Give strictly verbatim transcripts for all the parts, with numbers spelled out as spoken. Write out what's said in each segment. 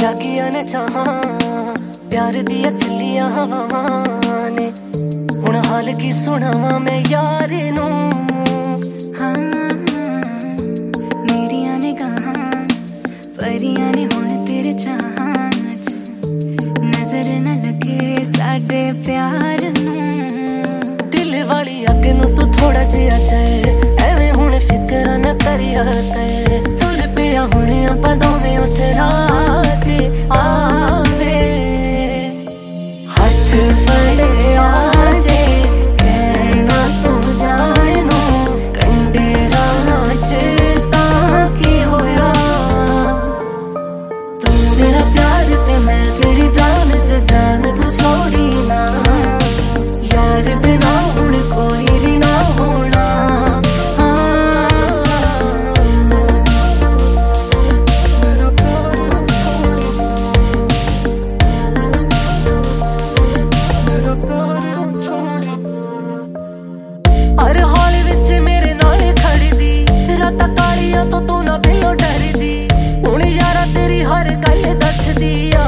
जागिया ने चाहां प्यार दिया खिलिया हवावां ने हुण हाल की सुनावां मैं यार नू। हाँ मेरिया ने कहा परियां ने हुण तेरे चाहां च नजर न लगे साडे प्यार नू। दिल वाली अग नू तू थोड़ा जिहा चाहे एवें हुण फिकर न करिया कर तुर पिया हुण आपां दोवें उस राह ते आवे हथ फड़े आजे कहना तू जानो कंडे राह च तां की होया तू मेरा प्यार ते मैं तेरी जान च जान तू छोड़ी ना यार बिना हुण कोई भी ना होना। हर हाल विच मेरे नाल खड़ी दी रातां कालियां तो तू ना बिलो डरी दी हुण यारा तेरी हर गल दस दी आ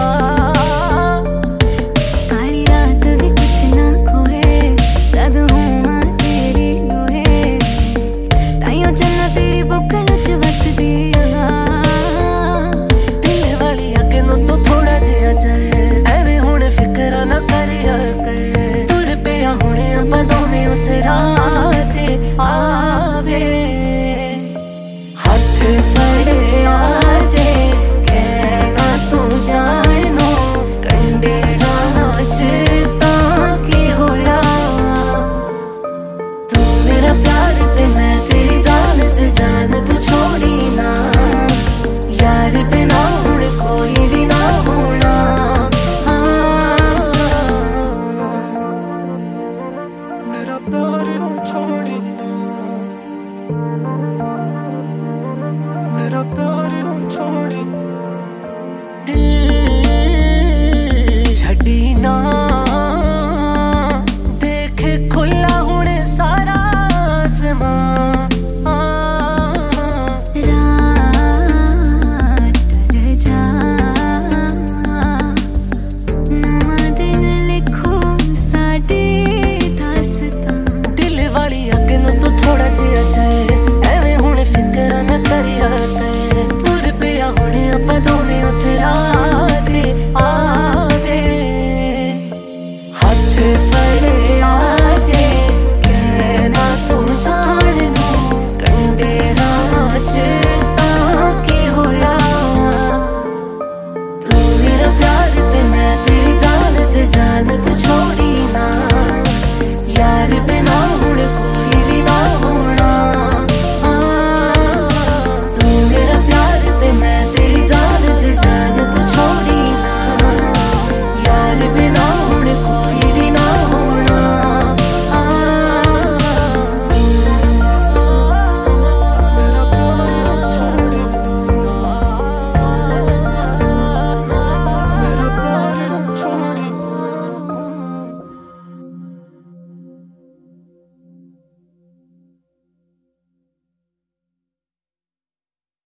काली रात भी कुछ ना खोए जद होवां तेरी लोहे ताइयों चन्ना तेरी बुक्कल च वसदी आ। दिल वाली अग नू तू थोड़ा जिहा चल एवें हुण फिकरां ना करिया कर तुर पिया हुण आपां दोवें उस राह ते आवे हथ फड़े आजे कहना तू जानो कंडे राह च तां की होया तू मेरा प्यार ते मैं तेरी जान च जान तू छोड़ी ना यार बिना हुण कोई भी ना होना। मेरा प्यार हूँ छोड़ी ना मेरा प्यार हूँ छोड़ी दिल छड़ी ना देख खुला हुण सारा आसमां रात ढल जा नवां दिन लिखो साडे दास्तां। दिल वाली अग नू तू थोड़ा जिहा चाहे एवें हुण फिकरां ना करिया कर तुर पिया हुण आपां दोवें उस राह ते आवे हथ फड़े आजे कहना तू जानो कंडे राह च तां की होया तू मेरा प्यार ते मैं तेरी जान च जान तू छोड़ी ना।